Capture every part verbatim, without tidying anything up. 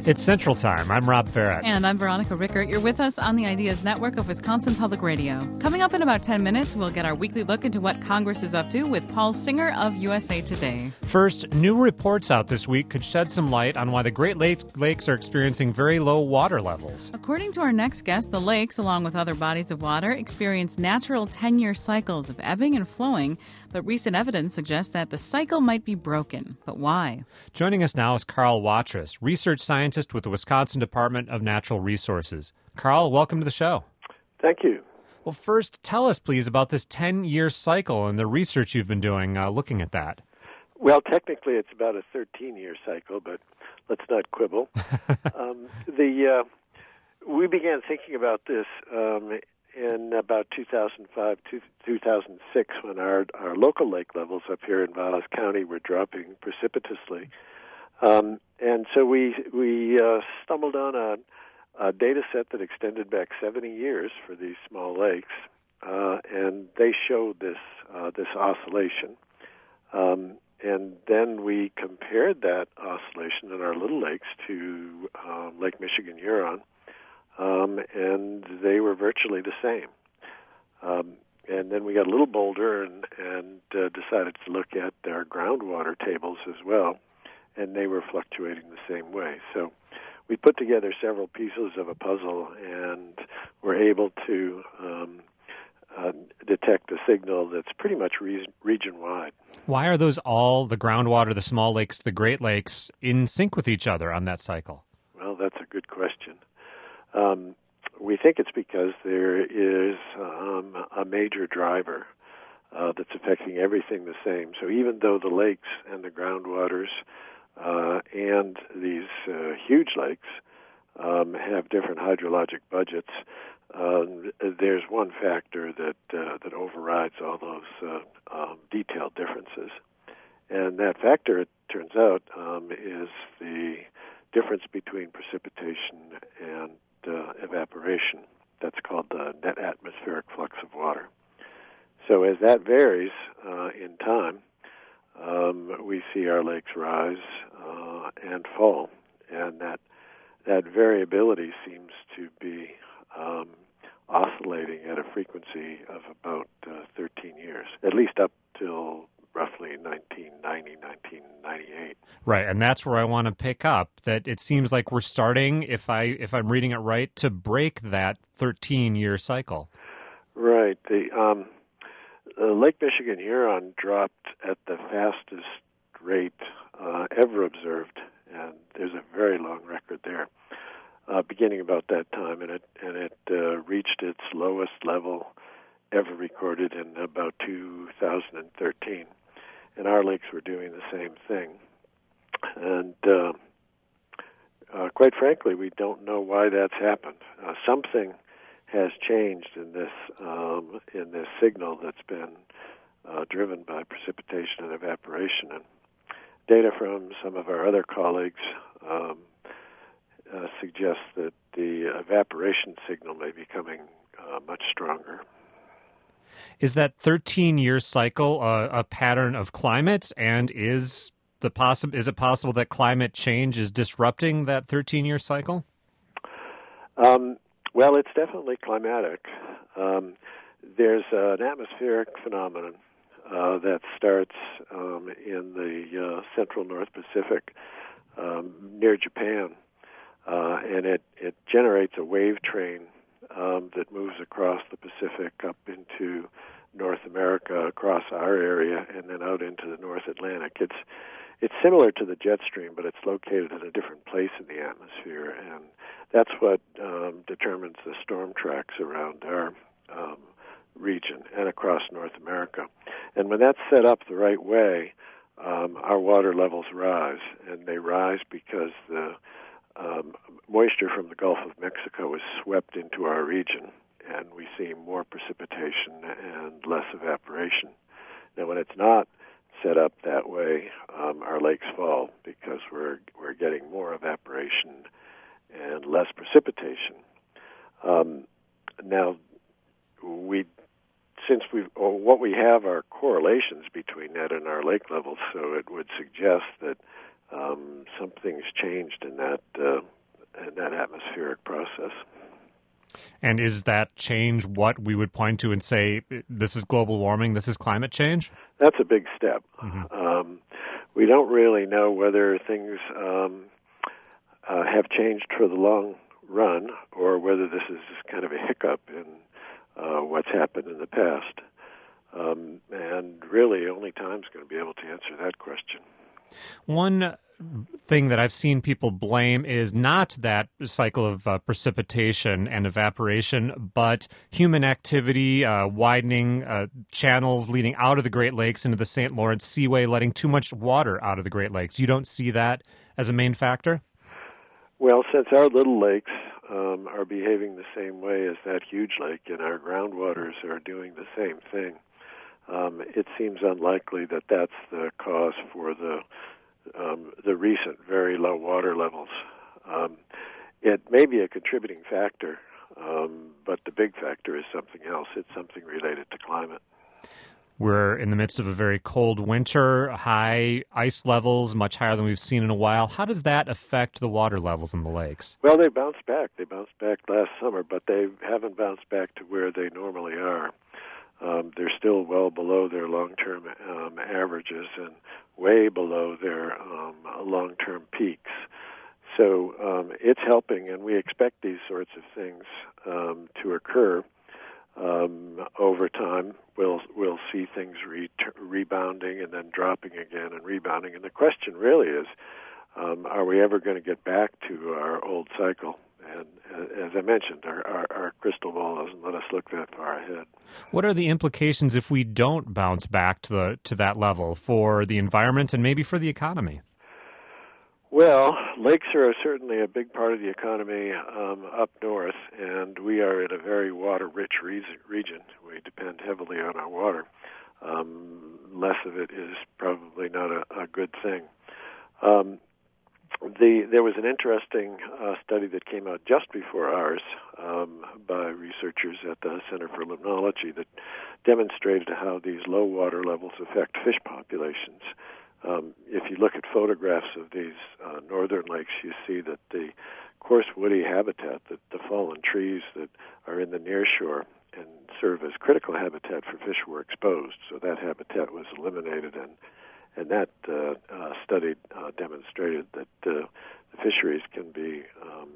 It's Central Time. I'm Rob Farrett. And I'm Veronica Rickert. You're with us on the Ideas Network of Wisconsin Public Radio. Coming up in about ten minutes, we'll get our weekly look into what Congress is up to with Paul Singer of U S A Today. First, new reports out this week could shed some light on why the Great Lakes, Lakes are experiencing very low water levels. According to our next guest, the lakes, along with other bodies of water, experience natural ten-year cycles of ebbing and flowing, but recent evidence suggests that the cycle might be broken. But why? Joining us now is Carl Watrous, research scientist with the Wisconsin Department of Natural Resources. Carl, welcome to the show. Thank you. Well, first, tell us, please, about this ten-year cycle and the research you've been doing uh, looking at that. Well, technically, it's about a thirteen-year cycle, but let's not quibble. um, the uh, we began thinking about this um, in about two thousand five, two thousand six, when our, our local lake levels up here in Valles County were dropping precipitously. Um, and so we we uh, stumbled on a, a data set that extended back seventy years for these small lakes, uh, and they showed this uh, this oscillation. Um, and then we compared that oscillation in our little lakes to uh, Lake Michigan Huron, um, and they were virtually the same. Um, and then we got a little bolder and, and uh, decided to look at our groundwater tables as well, and they were fluctuating the same way. So we put together several pieces of a puzzle and were able to um, uh, detect a signal that's pretty much re- region-wide. Why are those all, the groundwater, the small lakes, the Great Lakes, in sync with each other on that cycle? Well, that's a good question. Um, we think it's because there is um, a major driver uh, that's affecting everything the same. So even though the lakes and the groundwaters Uh, and these uh, huge lakes um, have different hydrologic budgets, uh, there's one factor that uh, that overrides all those uh, um, detailed differences. And that factor, it turns out, um, is the difference between precipitation and uh, evaporation. That's called the net atmospheric flux of water. So as that varies uh, in time, Um, we see our lakes rise uh, and fall, and that that variability seems to be um, oscillating at a frequency of about uh, thirteen years, at least up till roughly nineteen ninety, nineteen ninety-eight. Right, and that's where I want to pick up, that it seems like we're starting, if, I, if I'm reading it right, to break that thirteen-year cycle. Right. The um, Uh, Lake Michigan Huron dropped at the fastest rate uh, ever observed, and there's a very long record there, uh, beginning about that time, and it and it uh, reached its lowest level ever recorded in about two thousand thirteen, and our lakes were doing the same thing, and uh, uh, quite frankly, we don't know why that's happened. Uh, something has changed in this um, in this signal that's been uh, driven by precipitation and evaporation. And data from some of our other colleagues um, uh, suggests that the evaporation signal may be becoming uh, much stronger. Is that thirteen-year cycle a, a pattern of climate, and is the possi- is it possible that climate change is disrupting that thirteen-year cycle? Um, Well, it's definitely climatic. Um, there's uh, an atmospheric phenomenon uh, that starts um, in the uh, central North Pacific um, near Japan, uh, and it, it generates a wave train um, that moves across the Pacific up into North America, across our area, and then out into the North Atlantic. It's It's similar to the jet stream, but it's located in a different place in the atmosphere, and that's what um, determines the storm tracks around our um, region and across North America. And when that's set up the right way, um, our water levels rise, and they rise because the um, moisture from the Gulf of Mexico is swept into our region, and we see more precipitation and less evaporation. Now, when it's not set up that way, um, our lakes fall because we're we're getting more evaporation and less precipitation. Um, now, we since we what we have are correlations between that and our lake levels, so it would suggest that um, something's changed in that uh, that atmospheric process. And is that change what we would point to and say, this is global warming, this is climate change? That's a big step. Mm-hmm. Um, we don't really know whether things um, uh, have changed for the long run or whether this is kind of a hiccup in uh, what's happened in the past. Um, and really, only time's going to be able to answer that question. One thing that I've seen people blame is not that cycle of uh, precipitation and evaporation, but human activity, uh, widening uh, channels leading out of the Great Lakes into the Saint Lawrence Seaway, letting too much water out of the Great Lakes. You don't see that as a main factor? Well, since our little lakes um, are behaving the same way as that huge lake and our groundwaters are doing the same thing, um, it seems unlikely that that's the cause for the Um, the recent very low water levels. Um, it may be a contributing factor, um, but the big factor is something else. It's something related to climate. We're in the midst of a very cold winter, high ice levels, much higher than we've seen in a while. How does that affect the water levels in the lakes? Well, they bounced back. They bounced back last summer, but they haven't bounced back to where they normally are. Um, they're still well below their long-term um, averages and way below their um, long-term peaks. So um, it's helping, and we expect these sorts of things um, to occur um, over time. We'll we'll see things re- rebounding and then dropping again and rebounding. And the question really is, um, are we ever going to get back to our old cycle? And as I mentioned, our, our, our crystal ball doesn't let us look that far ahead. What are the implications if we don't bounce back to the to that level for the environment and maybe for the economy? Well, lakes are certainly a big part of the economy um, up north, and we are in a very water-rich re- region. We depend heavily on our water. Um, less of it is probably not a, a good thing. Um, The, there was an interesting uh, study that came out just before ours um, by researchers at the Center for Limnology that demonstrated how these low water levels affect fish populations. Um, if you look at photographs of these uh, northern lakes, you see that the coarse woody habitat, the, the fallen trees that are in the near shore and serve as critical habitat for fish were exposed. So that habitat was eliminated, and And that uh, uh, study uh, demonstrated that uh, the fisheries can be um,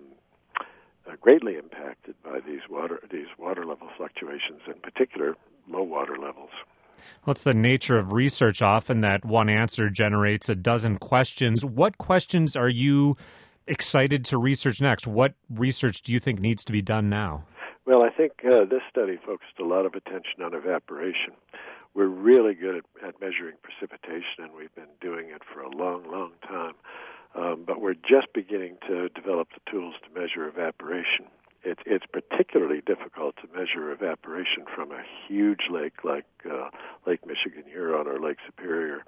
uh, greatly impacted by these water these water level fluctuations, in particular low water levels. What's the nature of research often that one answer generates a dozen questions? What questions are you excited to research next? What research do you think needs to be done now? Well, I think uh, this study focused a lot of attention on evaporation. We're really good at, at measuring precipitation, and we've been doing it for a long, long time. Um, but we're just beginning to develop the tools to measure evaporation. It's, it's particularly difficult to measure evaporation from a huge lake like uh, Lake Michigan, Huron, or Lake Superior.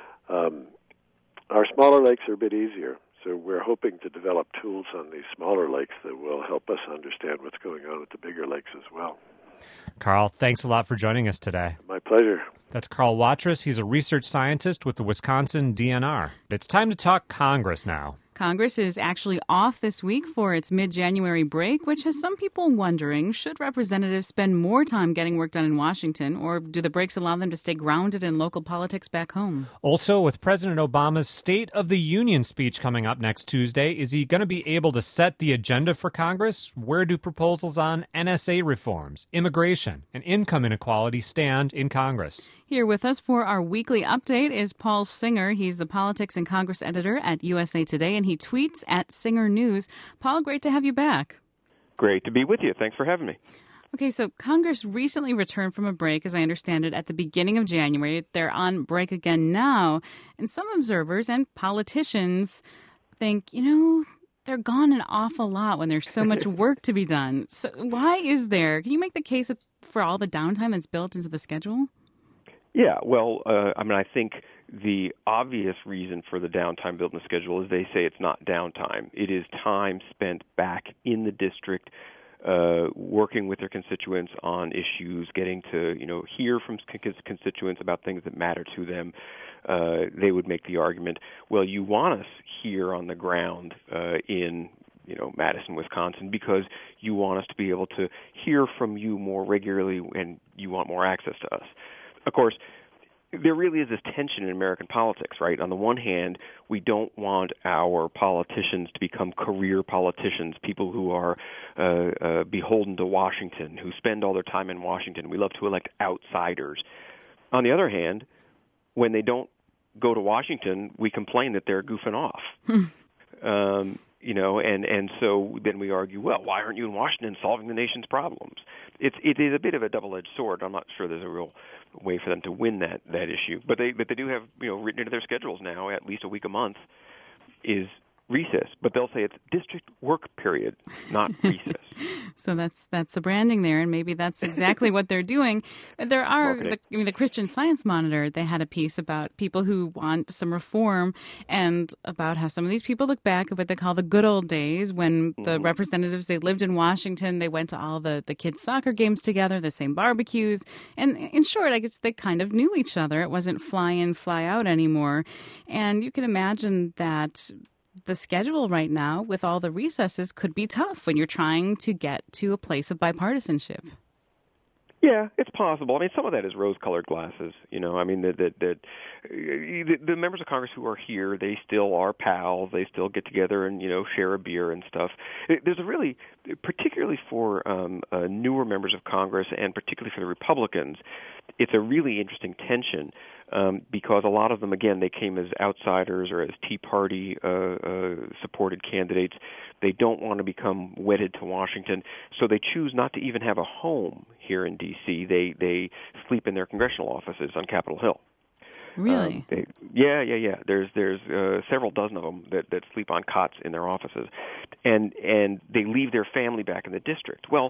Um, our smaller lakes are a bit easier, so we're hoping to develop tools on these smaller lakes that will help us understand what's going on with the bigger lakes as well. Carl, thanks a lot for joining us today. My pleasure. That's Carl Watrous. He's a research scientist with the Wisconsin D N R. It's time to talk Congress now. Congress is actually off this week for its mid-January break, which has some people wondering, should representatives spend more time getting work done in Washington, or do the breaks allow them to stay grounded in local politics back home? Also, with President Obama's State of the Union speech coming up next Tuesday, is he going to be able to set the agenda for Congress? Where do proposals on N S A reforms, immigration, and income inequality stand in Congress? Here with us for our weekly update is Paul Singer. He's the Politics and Congress editor at U S A Today, and he tweets at Singer News. Paul, great to have you back. Great to be with you. Thanks for having me. Okay, so Congress recently returned from a break, as I understand it, at the beginning of January. They're on break again now, and some observers and politicians think, you know, they're gone an awful lot when there's so much work to be done. So why is there? Can you make the case for all the downtime that's built into the schedule? Yeah, well, uh, I mean, I think the obvious reason for the downtime built in the schedule is they say it's not downtime. It is time spent back in the district, uh, working with their constituents on issues, getting to, you know, hear from constituents about things that matter to them. Uh, they would make the argument, well, you want us here on the ground uh, in you know, Madison, Wisconsin, because you want us to be able to hear from you more regularly and you want more access to us. Of course, there really is this tension in American politics, right? On the one hand, we don't want our politicians to become career politicians, people who are uh, uh, beholden to Washington, who spend all their time in Washington. We love to elect outsiders. On the other hand, when they don't go to Washington, we complain that they're goofing off. um, you know, and, and so then we argue, well, why aren't you in Washington solving the nation's problems? It's it is a bit of a double-edged sword. I'm not sure there's a real way for them to win that, that issue. But they but they do have, you know, written into their schedules now at least a week a month is recess, but they'll say it's district work period, not recess. So that's that's the branding there, and maybe that's exactly what they're doing. There are, the, I mean, the Christian Science Monitor, they had a piece about people who want some reform and about how some of these people look back at what they call the good old days when the mm-hmm. representatives, they lived in Washington, they went to all the, the kids' soccer games together, the same barbecues, and in short, I guess they kind of knew each other. It wasn't fly in, fly out anymore. And you can imagine that the schedule right now with all the recesses could be tough when you're trying to get to a place of bipartisanship. Yeah, it's possible. I mean, some of that is rose-colored glasses. You know, I mean, that that that the, the members of Congress who are here, they still are pals. They still get together and, you know, share a beer and stuff. There's a really, particularly for um, uh, newer members of Congress and particularly for the Republicans, it's a really interesting tension. Um, because a lot of them, again, they came as outsiders or as Tea Party uh, uh, supported candidates. They don't want to become wedded to Washington, so they choose not to even have a home here in D C. They they sleep in their congressional offices on Capitol Hill. Really? Um, they, yeah, yeah, yeah. There's there's uh, several dozen of them that, that sleep on cots in their offices, and and they leave their family back in the district. Well,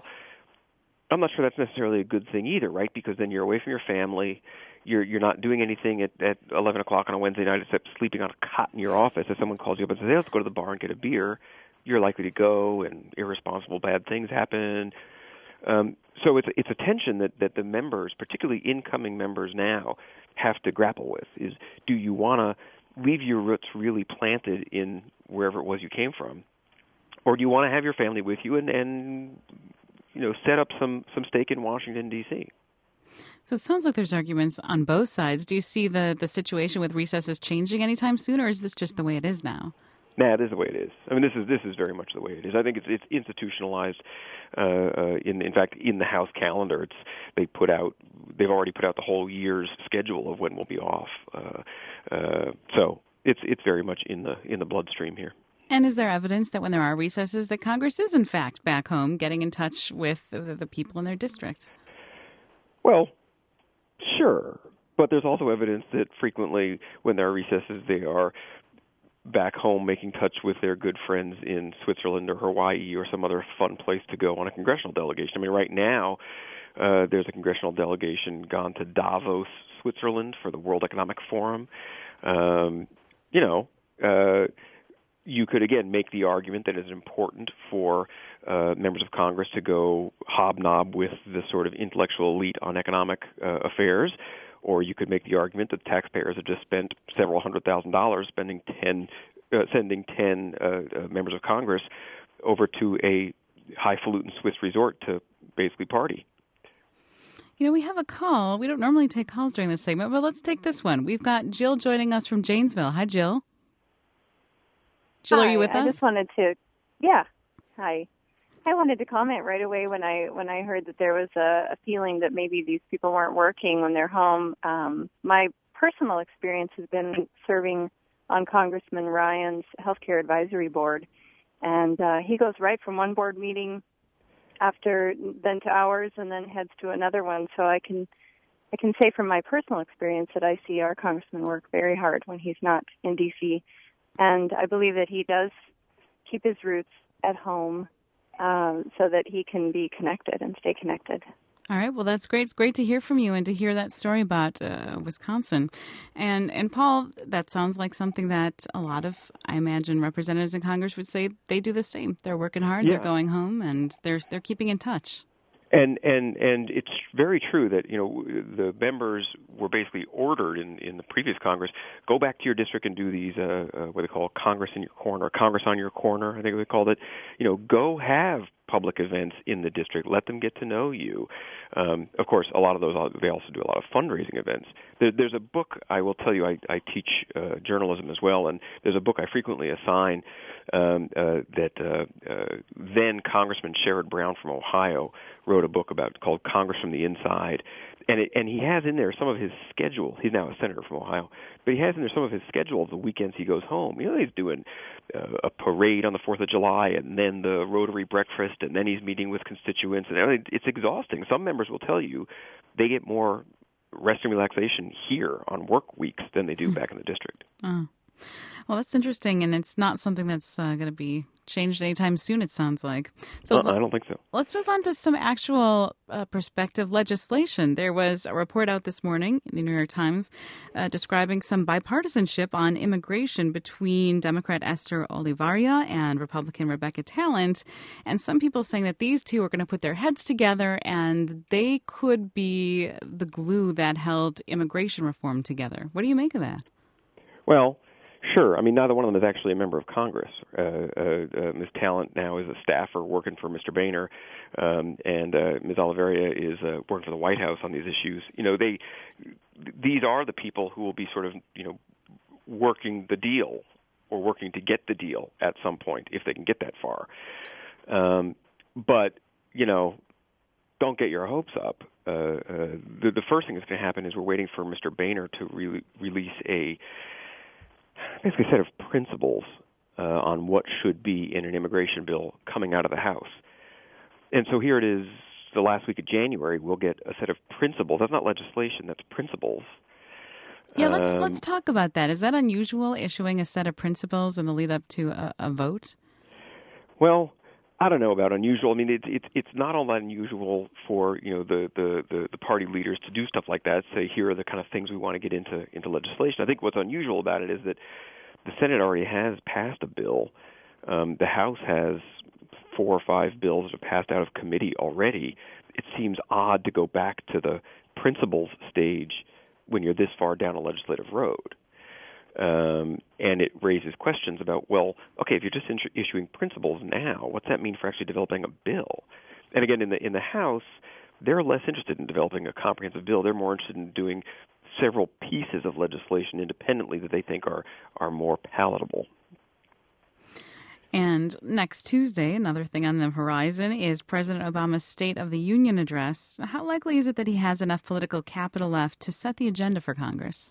I'm not sure that's necessarily a good thing either, right? Because then you're away from your family. You're you're not doing anything at, at eleven o'clock on a Wednesday night except sleeping on a cot in your office. If someone calls you up and says, hey, let's go to the bar and get a beer, you're likely to go, and irresponsible bad things happen. Um, so it's it's a tension that, that the members, particularly incoming members now, have to grapple with. Is do you want to leave your roots really planted in wherever it was you came from, or do you want to have your family with you and, and you know set up some, some stake in Washington, D C? So it sounds like there's arguments on both sides. Do you see the, the situation with recesses changing anytime soon, or is this just the way it is now? Nah, it is the way it is. I mean, this is this is very much the way it is. I think it's it's institutionalized. Uh, uh, in in fact, in the House calendar, it's they put out they've already put out the whole year's schedule of when we'll be off. Uh, uh, so it's it's very much in the in the bloodstream here. And is there evidence that when there are recesses, that Congress is in fact back home, getting in touch with the, the people in their district? Well, sure, but there's also evidence that frequently when there are recesses, they are back home making touch with their good friends in Switzerland or Hawaii or some other fun place to go on a congressional delegation. I mean, right now, uh, there's a congressional delegation gone to Davos, Switzerland for the World Economic Forum. Um, you know, uh, you could, again, make the argument that it's important for uh, members of Congress to go hobnob with the sort of intellectual elite on economic uh, affairs, or you could make the argument that taxpayers have just spent several hundred thousand dollars spending ten, uh, sending ten uh, uh, members of Congress over to a highfalutin Swiss resort to basically party. You know, we have a call. We don't normally take calls during this segment, but let's take this one. We've got Jill joining us from Janesville. Hi, Jill. Jill, Hi, are you with I us? I just wanted to, yeah. Hi. I wanted to comment right away when I when I heard that there was a, a feeling that maybe these people weren't working when they're home. Um, my personal experience has been serving on Congressman Ryan's Healthcare Advisory Board, and uh, he goes right from one board meeting after then to ours, and then heads to another one. So I can I can say from my personal experience that I see our congressman work very hard when he's not in D C, and I believe that he does keep his roots at home. Um, so that he can be connected and stay connected. All right. Well, that's great. It's great to hear from you and to hear that story about uh, Wisconsin. And, and Paul, that sounds like something that a lot of, I imagine, representatives in Congress would say they do the same. They're working hard, yeah. They're going home, and they're they're keeping in touch. And and and it's very true that, you know, the members were basically ordered in, in the previous Congress, go back to your district and do these, uh, uh, what they call Congress in your corner, Congress on your corner, I think they called it. You know, go have public events in the district. Let them get to know you. Um, of course, a lot of those, they also do a lot of fundraising events. There, there's a book, I will tell you, I, I teach uh, journalism as well, and there's a book I frequently assign um, uh, that uh, uh, then Congressman Sherrod Brown from Ohio wrote a book about called Congress from the Inside. And it, and he has in there some of his schedule. He's now a senator from Ohio, but he has in there some of his schedule of the weekends he goes home. You know, he's doing uh, a parade on the fourth of July, and then the Rotary breakfast, and then he's meeting with constituents. And I mean, it's exhausting. Some members will tell you they get more rest and relaxation here on work weeks than they do back in the district. Oh. Well, that's interesting, and it's not something that's uh, going to be changed anytime soon, it sounds like. So uh, I don't think so. Let's move on to some actual uh, prospective legislation. There was a report out this morning in the New York Times uh, describing some bipartisanship on immigration between Democrat Esther Olivaria and Republican Rebecca Talent, and some people saying that these two are going to put their heads together and they could be the glue that held immigration reform together. What do you make of that? Well, sure. I mean, neither one of them is actually a member of Congress. Uh, uh, uh, Miz Talent now is a staffer working for Mister Boehner, um, and uh, Miz Olivaria is uh, working for the White House on these issues. You know, they these are the people who will be sort of, you know, working the deal or working to get the deal at some point if they can get that far. Um, but you know, don't get your hopes up. Uh, uh, the, the first thing that's going to happen is we're waiting for Mister Boehner to re- release a basically a set of principles uh, on what should be in an immigration bill coming out of the House. And so here it is, the last week of January, we'll get a set of principles. That's not legislation, that's principles. Yeah, let's um, let's talk about that. Is that unusual, issuing a set of principles in the lead up to a, a vote? Well, I don't know about unusual. I mean, it's it's it's not all that unusual for, you know, the, the, the, the party leaders to do stuff like that. Say, here are the kind of things we want to get into into legislation. I think what's unusual about it is that the Senate already has passed a bill. Um, the House has four or five bills that have passed out of committee already. It seems odd to go back to the principles stage when you're this far down a legislative road. Um, and it raises questions about, well, okay, if you're just int- issuing principles now, what's that mean for actually developing a bill? And again, in the in the House, they're less interested in developing a comprehensive bill. They're more interested in doing several pieces of legislation independently that they think are, are more palatable. And next Tuesday, another thing on the horizon is President Obama's State of the Union address. How likely is it that he has enough political capital left to set the agenda for Congress?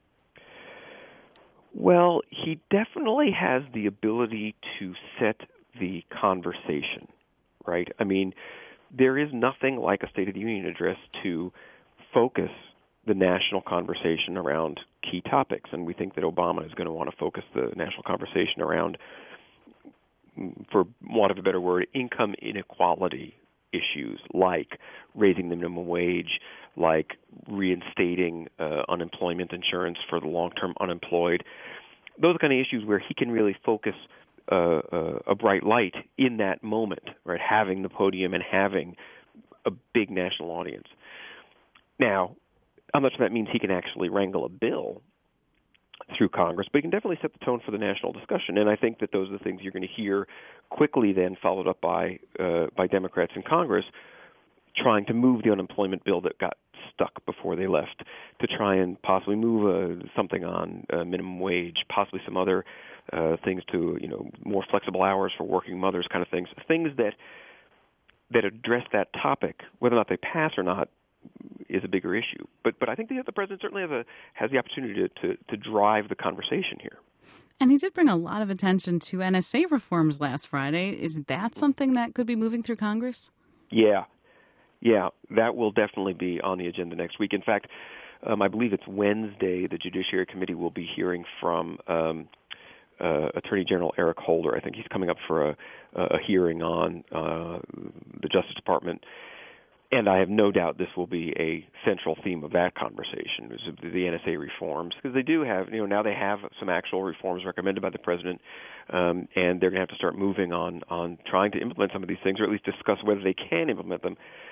Well, he definitely has the ability to set the conversation, right? I mean, there is nothing like a State of the Union address to focus the national conversation around key topics, and we think that Obama is going to want to focus the national conversation around, for want of a better word, income inequality issues like raising the minimum wage, like reinstating uh, unemployment insurance for the long-term unemployed. Those are kind of issues where he can really focus uh, uh, a bright light in that moment, right? Having the podium and having a big national audience. Now, how much of that means he can actually wrangle a bill through Congress, but he can definitely set the tone for the national discussion. And I think that those are the things you're going to hear quickly then followed up by uh, by Democrats in Congress trying to move the unemployment bill that got stuck before they left, to try and possibly move uh, something on uh, minimum wage, possibly some other uh, things to, you know, more flexible hours for working mothers, kind of things, things that that address that topic. Whether or not they pass or not is a bigger issue. But but I think the, the president certainly has, a, has the opportunity to, to, to drive the conversation here. And he did bring a lot of attention to N S A reforms last Friday. Is that something that could be moving through Congress? Yeah. Yeah, that will definitely be on the agenda next week. In fact, um, I believe it's Wednesday, the Judiciary Committee will be hearing from um, uh, Attorney General Eric Holder. I think he's coming up for a, a hearing on uh, the Justice Department. And I have no doubt this will be a central theme of that conversation, is the N S A reforms, because they do have, you know, now they have some actual reforms recommended by the president, um, and they're going to have to start moving on, on trying to implement some of these things, or at least discuss whether they can implement them.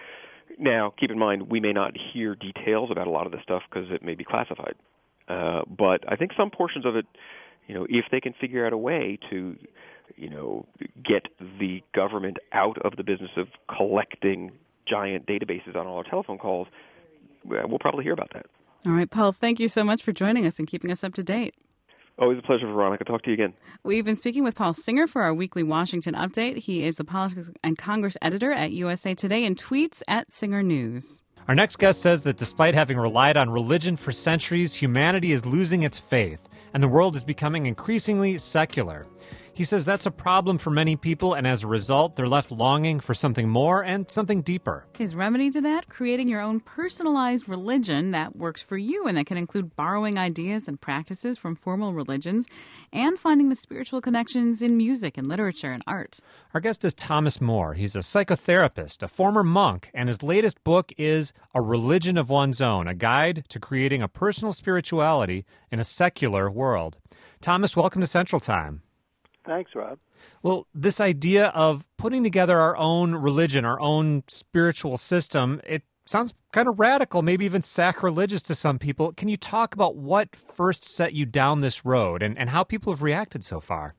Now, keep in mind, we may not hear details about a lot of this stuff because it may be classified. Uh, but I think some portions of it, you know, if they can figure out a way to, you know, get the government out of the business of collecting giant databases on all our telephone calls, we'll probably hear about that. All right, Paul, thank you so much for joining us and keeping us up to date. Always a pleasure, Veronica. Talk to you again. We've been speaking with Paul Singer for our weekly Washington update. He is the Politics and Congress editor at U S A Today and tweets at Singer News. Our next guest says that despite having relied on religion for centuries, humanity is losing its faith, and the world is becoming increasingly secular. He says that's a problem for many people, and as a result, they're left longing for something more and something deeper. His remedy to that? Creating your own personalized religion that works for you, and that can include borrowing ideas and practices from formal religions and finding the spiritual connections in music and literature and art. Our guest is Thomas Moore. He's a psychotherapist, a former monk, and his latest book is A Religion of One's Own, a guide to creating a personal spirituality in a secular world. Thomas, welcome to Central Time. Thanks, Rob. Well, this idea of putting together our own religion, our own spiritual system, it sounds kind of radical, maybe even sacrilegious to some people. Can you talk about what first set you down this road and, and how people have reacted so far?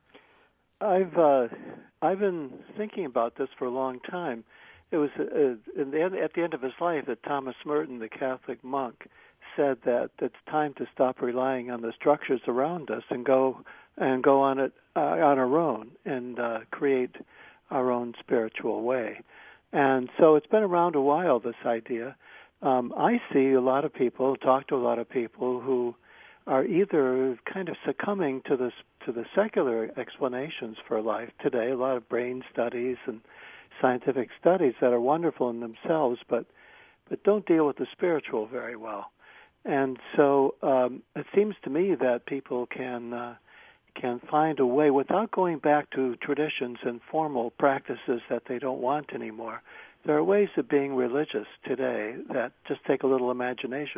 I've uh, I've been thinking about this for a long time. It was uh, in the end, at the end of his life that Thomas Merton, the Catholic monk, said that it's time to stop relying on the structures around us and go and go on it uh, on our own and uh, create our own spiritual way. And so it's been around a while, this idea. Um, I see a lot of people, talk to a lot of people who are either kind of succumbing to this to the secular explanations for life today, a lot of brain studies and scientific studies that are wonderful in themselves, but but don't deal with the spiritual very well. And so um, it seems to me that people can uh, can find a way without going back to traditions and formal practices that they don't want anymore. There are ways of being religious today that just take a little imagination.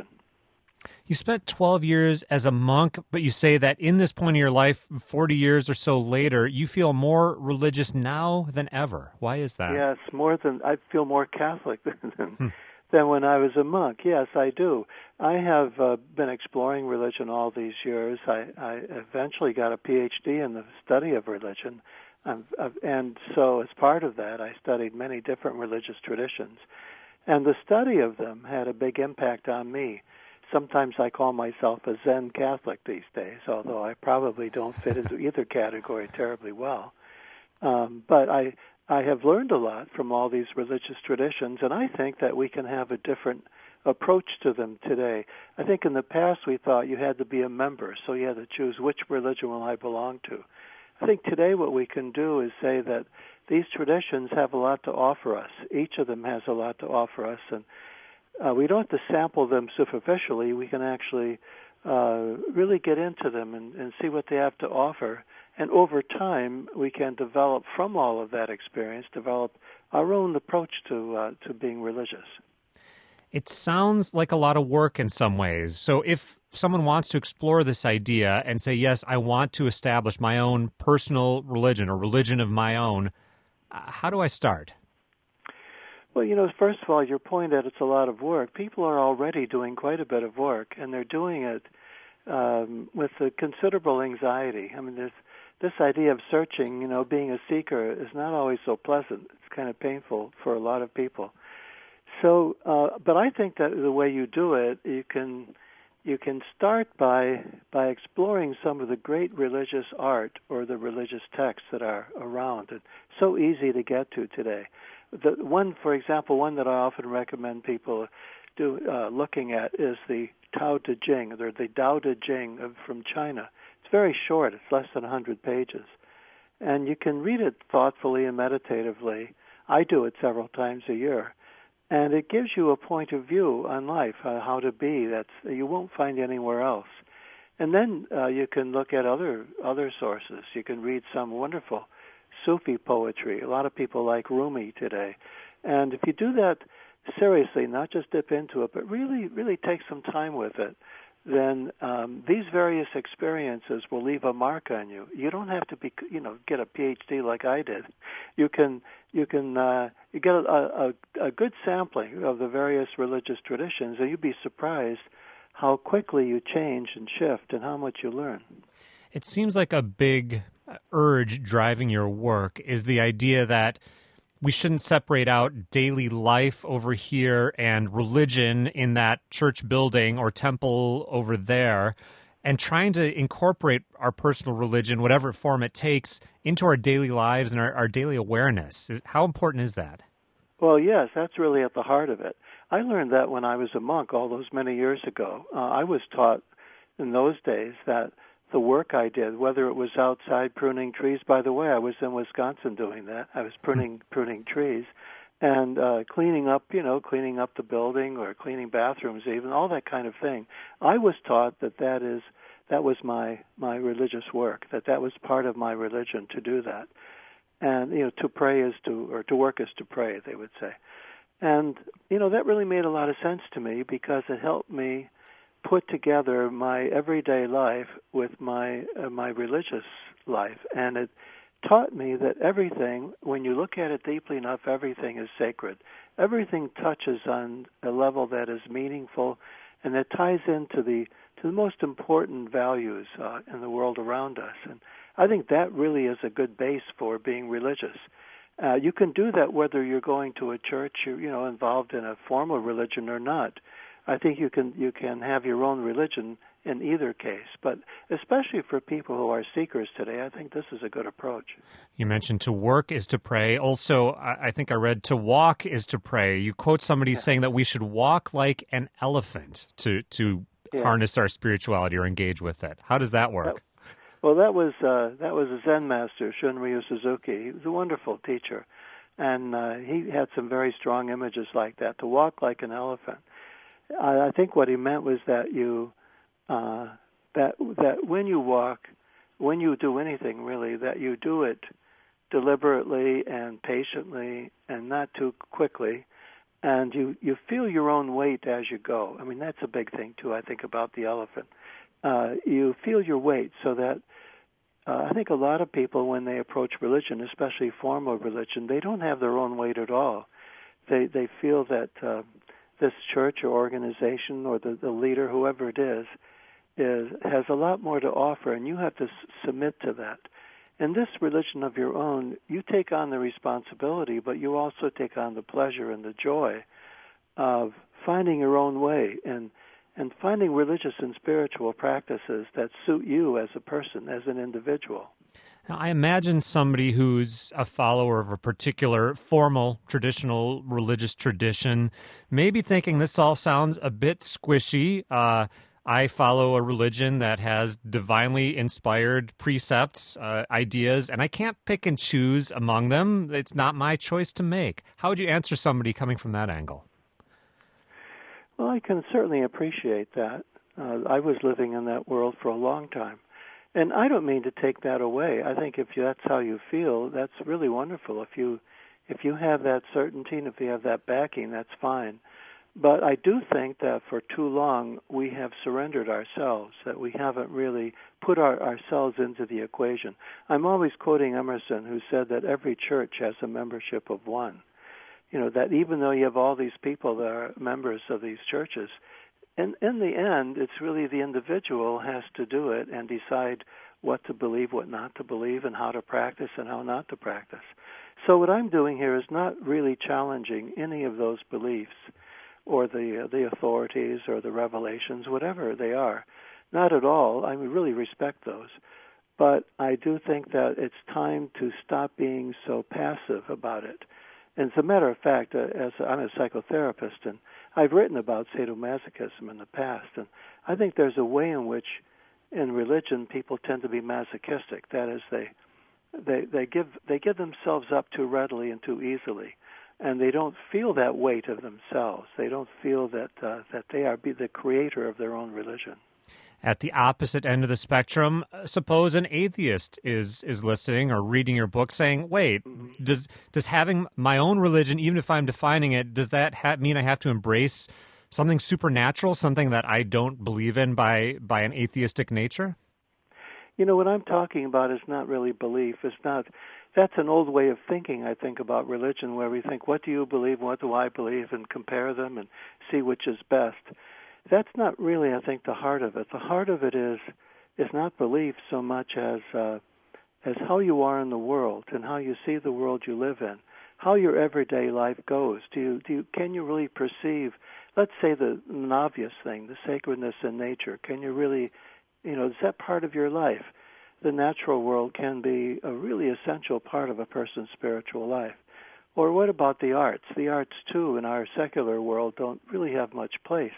You spent twelve years as a monk, but you say that in this point of your life, forty years or so later, you feel more religious now than ever. Why is that? Yes, more than I feel more Catholic than hmm. than when I was a monk. Yes, I do. I have uh, been exploring religion all these years. I, I eventually got a P H D in the study of religion, um, uh, and so as part of that, I studied many different religious traditions, and the study of them had a big impact on me. Sometimes I call myself a Zen Catholic these days, although I probably don't fit into either category terribly well. Um, but I I have learned a lot from all these religious traditions, and I think that we can have a different approach to them today. I think in the past we thought you had to be a member, so you had to choose which religion will I belong to. I think today what we can do is say that these traditions have a lot to offer us. Each of them has a lot to offer us, and uh, we don't have to sample them superficially. We can actually uh, really get into them and, and see what they have to offer. And over time, we can develop from all of that experience, develop our own approach to uh, to being religious. It sounds like a lot of work in some ways. So if someone wants to explore this idea and say, yes, I want to establish my own personal religion or religion of my own, uh, how do I start? Well, you know, first of all, your point that it's a lot of work. People are already doing quite a bit of work, and they're doing it um, with a considerable anxiety. I mean, there's this idea of searching, you know, being a seeker is not always so pleasant. It's kind of painful for a lot of people. So, uh, but I think that the way you do it, you can you can start by by exploring some of the great religious art or the religious texts that are around. It's so easy to get to today. The one, for example, one that I often recommend people do uh, looking at is the Tao Te Ching, or the Tao Te Ching of, from China. It's very short. It's less than one hundred pages. And you can read it thoughtfully and meditatively. I do it several times a year. And it gives you a point of view on life, uh, how to be, that's you won't find anywhere else. And then uh, you can look at other other sources. You can read some wonderful Sufi poetry. A lot of people like Rumi today. And if you do that seriously, not just dip into it, but really, really take some time with it, then um, these various experiences will leave a mark on you. You don't have to be, you know, get a P H D like I did. You can, you can, uh, you get a, a, a good sampling of the various religious traditions, and you'd be surprised how quickly you change and shift and how much you learn. It seems like a big urge driving your work is the idea that we shouldn't separate out daily life over here and religion in that church building or temple over there, and trying to incorporate our personal religion, whatever form it takes, into our daily lives and our, our daily awareness. How important is that? Well, yes, that's really at the heart of it. I learned that when I was a monk all those many years ago. Uh, I was taught in those days that the work I did, whether it was outside pruning trees — by the way, I was in Wisconsin doing that. I was pruning pruning trees and uh, cleaning up, you know, cleaning up the building or cleaning bathrooms, even all that kind of thing. I was taught that that is that was my my religious work, that that was part of my religion to do that. And you know, to pray is to, or to work is to pray, they would say. And you know, that really made a lot of sense to me because it helped me put together my everyday life with my uh, my religious life, and it taught me that everything, when you look at it deeply enough, everything is sacred. Everything touches on a level that is meaningful, and that ties into the to the most important values uh, in the world around us. And I think that really is a good base for being religious. Uh, you can do that whether you're going to a church, you're, you know, involved in a formal religion or not. I think you can you can have your own religion in either case, but especially for people who are seekers today, I think this is a good approach. You mentioned to work is to pray. Also, I think I read to walk is to pray. You quote somebody yeah. saying that we should walk like an elephant to to yeah. harness our spirituality or engage with it. How does that work? That, well, that was uh, that was a Zen master, Shunryu Suzuki. He was a wonderful teacher, and uh, he had some very strong images like that. To walk like an elephant. I think what he meant was that you, uh, that that when you walk, when you do anything really, that you do it deliberately and patiently and not too quickly, and you, you feel your own weight as you go. I mean, that's a big thing too, I think, about the elephant. Uh, you feel your weight so that uh, I think a lot of people, when they approach religion, especially formal religion, they don't have their own weight at all. They they feel that Uh, this church or organization or the, the leader, whoever it is, is has a lot more to offer, and you have to s- submit to that. In this religion of your own, you take on the responsibility, but you also take on the pleasure and the joy of finding your own way and and finding religious and spiritual practices that suit you as a person, as an individual. Now, I imagine somebody who's a follower of a particular formal, traditional religious tradition may be thinking this all sounds a bit squishy. Uh, I follow a religion that has divinely inspired precepts, uh, ideas, and I can't pick and choose among them. It's not my choice to make. How would you answer somebody coming from that angle? Well, I can certainly appreciate that. Uh, I was living in that world for a long time. And I don't mean to take that away. I think if that's how you feel, that's really wonderful. If you if you have that certainty and if you have that backing, that's fine. But I do think that for too long we have surrendered ourselves, that we haven't really put our, ourselves into the equation. I'm always quoting Emerson, who said that every church has a membership of one. You know, that even though you have all these people that are members of these churches, And in the end, it's really the individual has to do it and decide what to believe, what not to believe, and how to practice and how not to practice. So what I'm doing here is not really challenging any of those beliefs or the uh, the authorities or the revelations, whatever they are. Not at all. I really respect those. But I do think that it's time to stop being so passive about it. And as a matter of fact, uh, as I'm a psychotherapist, and I've written about sadomasochism in the past, and I think there's a way in which, in religion, people tend to be masochistic. That is, they they they give they give themselves up too readily and too easily, and they don't feel that weight of themselves. They don't feel that uh, that they are be the creator of their own religion. At the opposite end of the spectrum, suppose an atheist is is listening or reading your book saying, wait, mm-hmm. does does having my own religion, even if I'm defining it, does that ha- mean I have to embrace something supernatural, something that I don't believe in by by an atheistic nature? You know, what I'm talking about is not really belief. It's not. That's an old way of thinking, I think, about religion, where we think, what do you believe, what do I believe, and compare them and see which is best. That's not really, I think, the heart of it. The heart of it is is not belief so much as uh, as how you are in the world and how you see the world you live in, how your everyday life goes. Do you do you, can you really perceive, let's say, the an obvious thing, the sacredness in nature? Can you really, you know, is that part of your life? The natural world can be a really essential part of a person's spiritual life. Or what about the arts? The arts, too, in our secular world don't really have much place.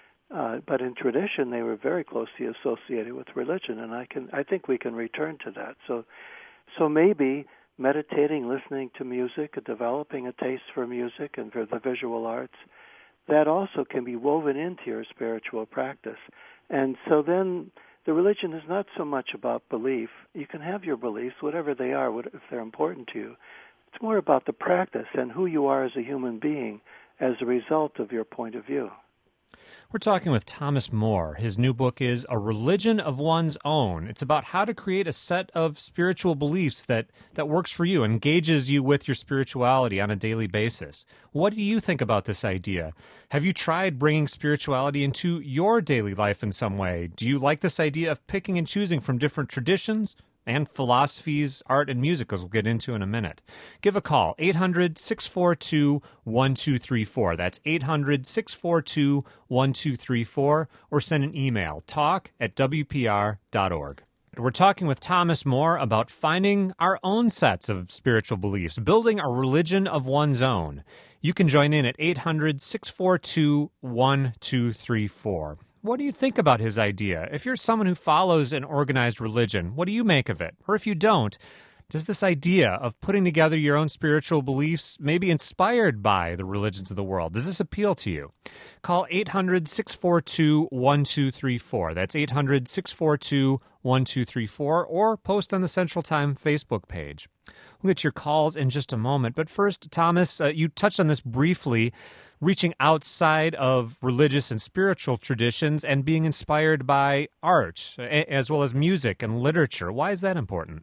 Uh, but in tradition, they were very closely associated with religion, and I can, I think we can return to that. So, so maybe meditating, listening to music, developing a taste for music and for the visual arts, that also can be woven into your spiritual practice. And so then the religion is not so much about belief. You can have your beliefs, whatever they are, if they're important to you. It's more about the practice and who you are as a human being as a result of your point of view. We're talking with Thomas Moore. His new book is A Religion of One's Own. It's about how to create a set of spiritual beliefs that, that works for you, engages you with your spirituality on a daily basis. What do you think about this idea? Have you tried bringing spirituality into your daily life in some way? Do you like this idea of picking and choosing from different traditions and philosophies, art, and music, as we'll get into in a minute? Give a call, eight hundred, six four two, one two three four. That's eight hundred, six four two, one two three four, or send an email, talk at w p r dot org. We're talking with Thomas Moore about finding our own sets of spiritual beliefs, building a religion of one's own. You can join in at eight hundred, six four two, one two three four. What do you think about his idea? If you're someone who follows an organized religion, what do you make of it? Or if you don't, does this idea of putting together your own spiritual beliefs maybe inspired by the religions of the world, does this appeal to you? Call eight hundred, six four two, one two three four. That's eight hundred, six four two, one two three four, or post on the Central Time Facebook page. We'll get your calls in just a moment. But first, Thomas, uh, you touched on this briefly, reaching outside of religious and spiritual traditions and being inspired by art, as well as music and literature. Why is that important?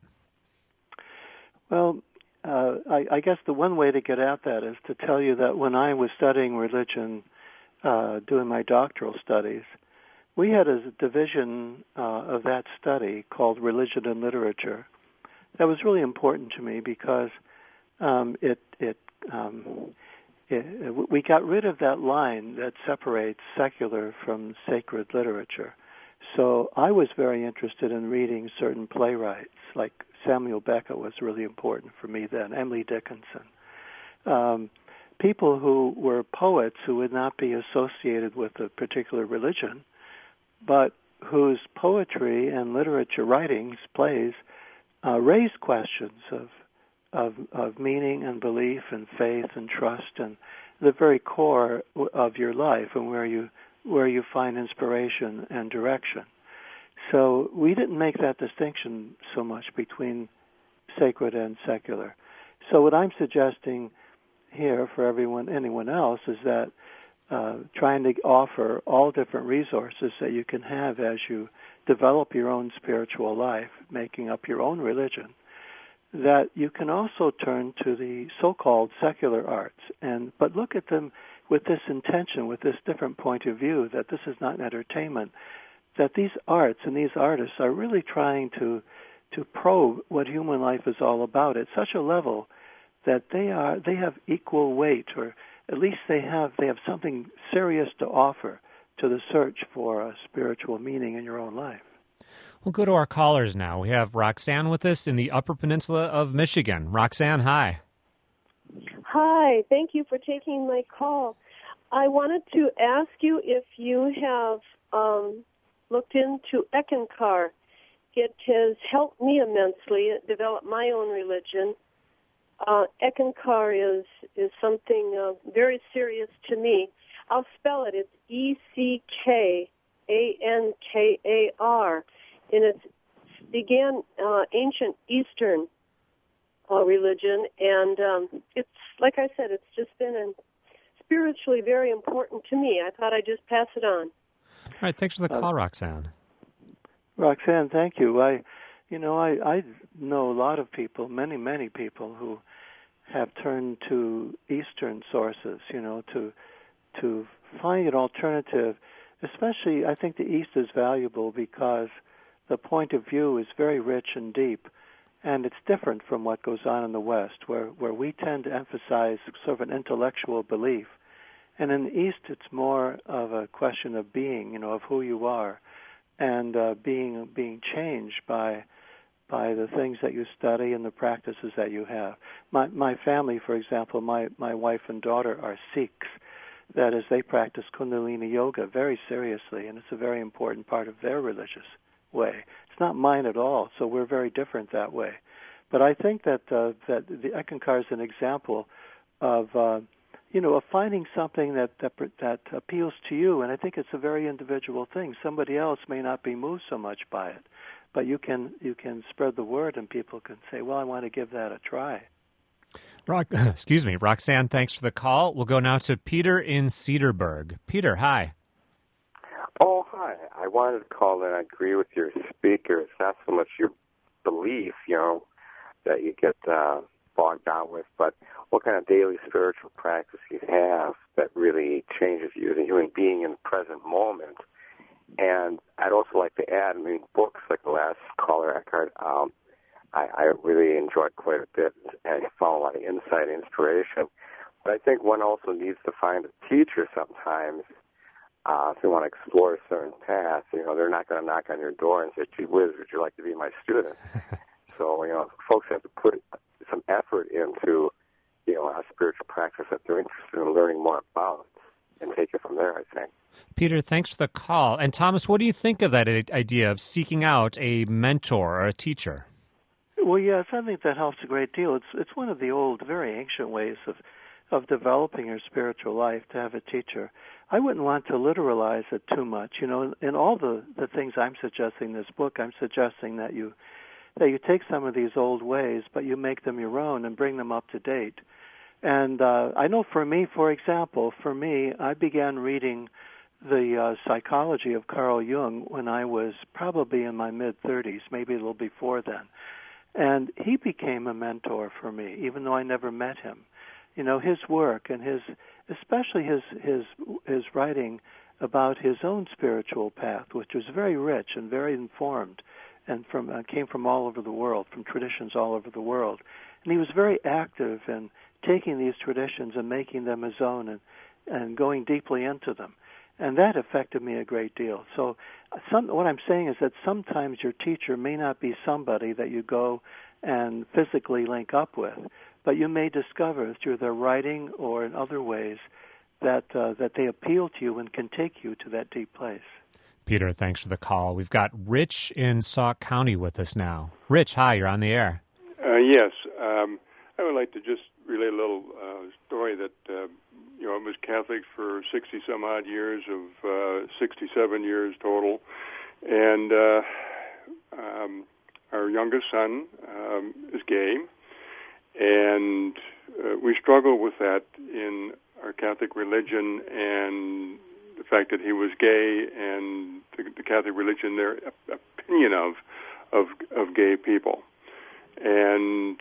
Well, uh, I, I guess the one way to get at that is to tell you that when I was studying religion, uh, doing my doctoral studies, we had a division uh, of that study called Religion and Literature. That was really important to me because um, it it, um, it we got rid of that line that separates secular from sacred literature. So I was very interested in reading certain playwrights, like Samuel Beckett was really important for me then, Emily Dickinson. Um, people who were poets who would not be associated with a particular religion, but whose poetry and literature writings, plays, uh, raised questions of, of of meaning and belief and faith and trust and the very core of your life and where you where you find inspiration and direction. So we didn't make that distinction so much between sacred and secular. So what I'm suggesting here for everyone, anyone else, is that uh, trying to offer all different resources that you can have as you develop your own spiritual life, making up your own religion, that you can also turn to the so-called secular arts, and but look at them with this intention, with this different point of view, that this is not entertainment, that these arts and these artists are really trying to to probe what human life is all about at such a level that they are they have equal weight, or at least they have they have something serious to offer to the search for a spiritual meaning in your own life. We'll go to our callers now. We have Roxanne with us in the Upper Peninsula of Michigan. Roxanne, hi. Hi, thank you for taking my call. I wanted to ask you if you have um, looked into Eckankar. It has helped me immensely develop my own religion. Uh, Eckankar is, is something uh, very serious to me. I'll spell it. It's E C K A N K A R. And it began uh, ancient Eastern uh, religion, and um, it's like I said, it's just been an, it's spiritually very important to me. I thought I'd just pass it on. All right, thanks for the call, uh, Roxanne. Roxanne, thank you. I, you know, I, I know a lot of people, many, many people who have turned to Eastern sources, you know, to to find an alternative. Especially, I think the East is valuable because the point of view is very rich and deep, and it's different from what goes on in the West, where, where we tend to emphasize sort of an intellectual belief. And in the East, it's more of a question of being, you know, of who you are, and uh, being being changed by by the things that you study and the practices that you have. My my family, for example, my, my wife and daughter are Sikhs. That is, they practice Kundalini Yoga very seriously, and it's a very important part of their religious way. It's not mine at all, so we're very different that way. But I think that uh, that the Eckankar is an example of, uh, you know, of finding something that, that that appeals to you, and I think it's a very individual thing. Somebody else may not be moved so much by it, but you can you can spread the word, and people can say, well, I want to give that a try. Rock, excuse me, Roxanne, thanks for the call. We'll go now to Peter in Cedarburg. Peter, hi. Oh, hi. I wanted to call in. I agree with your speaker. It's not so much your belief, you know, that you get uh, bogged down with, but what kind of daily spiritual practice you have that really changes you as a human being in the present moment. And I'd also like to add, I mean, books like the last caller, Eckhart, um, I, I really enjoyed quite a bit and found a lot of insight and inspiration. But I think one also needs to find a teacher sometimes uh, if you want to explore a certain path. You know, they're not going to knock on your door and say, gee whiz, would you like to be my student? So, you know, folks have to put some effort into, you know, a spiritual practice that they're interested in learning more about and take it from there, I think. Peter, thanks for the call. And Thomas, what do you think of that idea of seeking out a mentor or a teacher? Well, yes, I think that helps a great deal. It's it's one of the old, very ancient ways of of developing your spiritual life to have a teacher. I wouldn't want to literalize it too much. You know, in, in all the, the things I'm suggesting in this book, I'm suggesting that you that you take some of these old ways, but you make them your own and bring them up to date. And uh, I know for me, for example, for me, I began reading the uh, psychology of Carl Jung when I was probably in my mid-thirties, maybe a little before then. And he became a mentor for me, even though I never met him. You know, his work and his, especially his his his writing about his own spiritual path, which was very rich and very informed, and from uh, came from all over the world, from traditions all over the world. And he was very active in taking these traditions and making them his own and, and going deeply into them. And that affected me a great deal. So some, what I'm saying is that sometimes your teacher may not be somebody that you go and physically link up with, but you may discover through their writing or in other ways that uh, that they appeal to you and can take you to that deep place. Peter, thanks for the call. We've got Rich in Sauk County with us now. Rich, hi, you're on the air. Uh, yes. Um, I would like to just relate a little uh, story that... Uh, You know, I was Catholic for sixty-some-odd years of uh, sixty-seven years total. And uh, um, our youngest son um, is gay. And uh, we struggle with that in our Catholic religion and the fact that he was gay and the, the Catholic religion, their opinion of, of, of gay people. And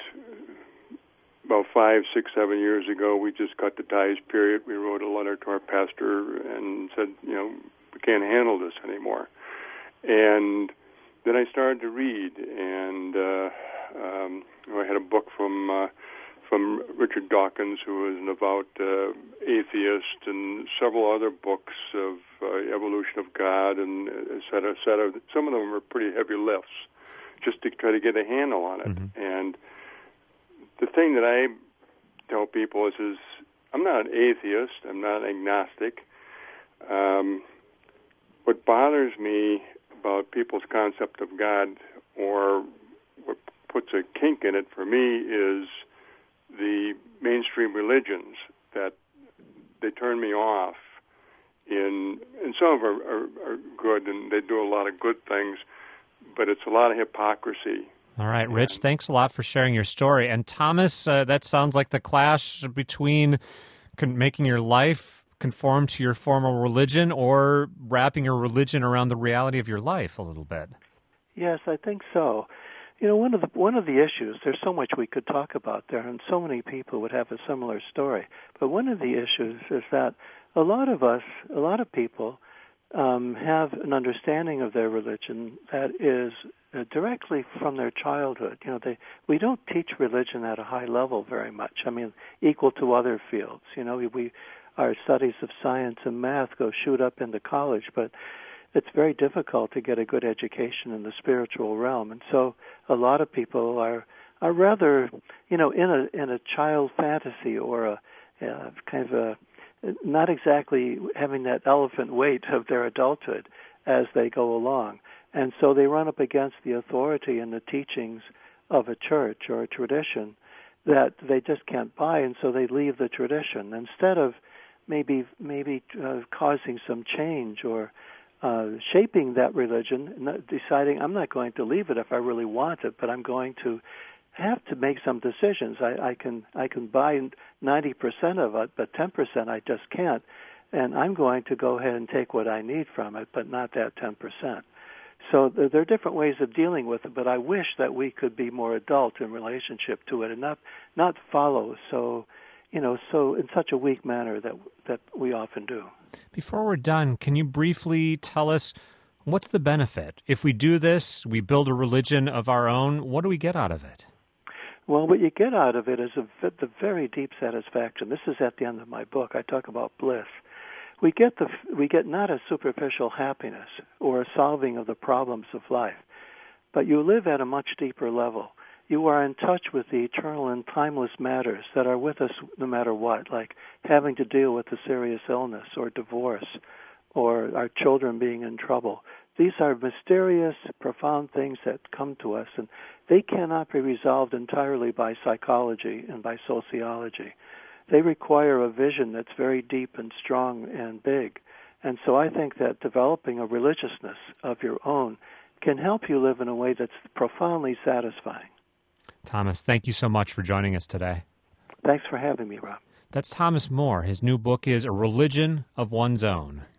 about five, six, seven years ago, we just cut the ties, period. We wrote a letter to our pastor and said, you know, we can't handle this anymore. And then I started to read, and uh, um, I had a book from uh, from Richard Dawkins, who was an avowed uh, atheist, and several other books of uh, evolution of God, and et cetera, et cetera. Some of them were pretty heavy lifts, just to try to get a handle on it. Mm-hmm. And the thing that I tell people is, is I'm not an atheist. I'm not an agnostic. Um, what bothers me about people's concept of God, or what puts a kink in it for me, is the mainstream religions that they turn me off. In and some of them are, are, are good, and they do a lot of good things, but it's a lot of hypocrisy. All right, Rich, thanks a lot for sharing your story. And Thomas, uh, that sounds like the clash between con- making your life conform to your formal religion, or wrapping your religion around the reality of your life a little bit? Yes, I think so. You know, one of the one of the issues, there's so much we could talk about there, and so many people would have a similar story. But one of the issues is that a lot of us, a lot of people, um, have an understanding of their religion that is uh, directly from their childhood. You know, they we don't teach religion at a high level very much. I mean, equal to other fields. You know, we, we our studies of science and math go shoot up into college, but it's very difficult to get a good education in the spiritual realm. And so a lot of people are are rather, you know, in a in a child fantasy, or a, a kind of a not exactly having that elephant weight of their adulthood as they go along. And so they run up against the authority and the teachings of a church or a tradition that they just can't buy, and so they leave the tradition instead of maybe maybe uh, causing some change or uh, shaping that religion, not deciding I'm not going to leave it if I really want it, but I'm going to have to make some decisions. I, I can I can buy ninety percent of it, but ten percent I just can't, and I'm going to go ahead and take what I need from it, but not that ten percent. So there are different ways of dealing with it, but I wish that we could be more adult in relationship to it and not not follow so, you know, so in such a weak manner that that we often do. Before we're done, can you briefly tell us what's the benefit? If we do this, we build a religion of our own, what do we get out of it? Well, what you get out of it is a, the very deep satisfaction. This is at the end of my book. I talk about bliss. We get the we get not a superficial happiness or a solving of the problems of life, but you live at a much deeper level. You are in touch with the eternal and timeless matters that are with us no matter what, like having to deal with a serious illness or divorce or our children being in trouble. These are mysterious, profound things that come to us, and they cannot be resolved entirely by psychology and by sociology. They require a vision that's very deep and strong and big. And so I think that developing a religiousness of your own can help you live in a way that's profoundly satisfying. Thomas, thank you so much for joining us today. Thanks for having me, Rob. That's Thomas Moore. His new book is A Religion of One's Own.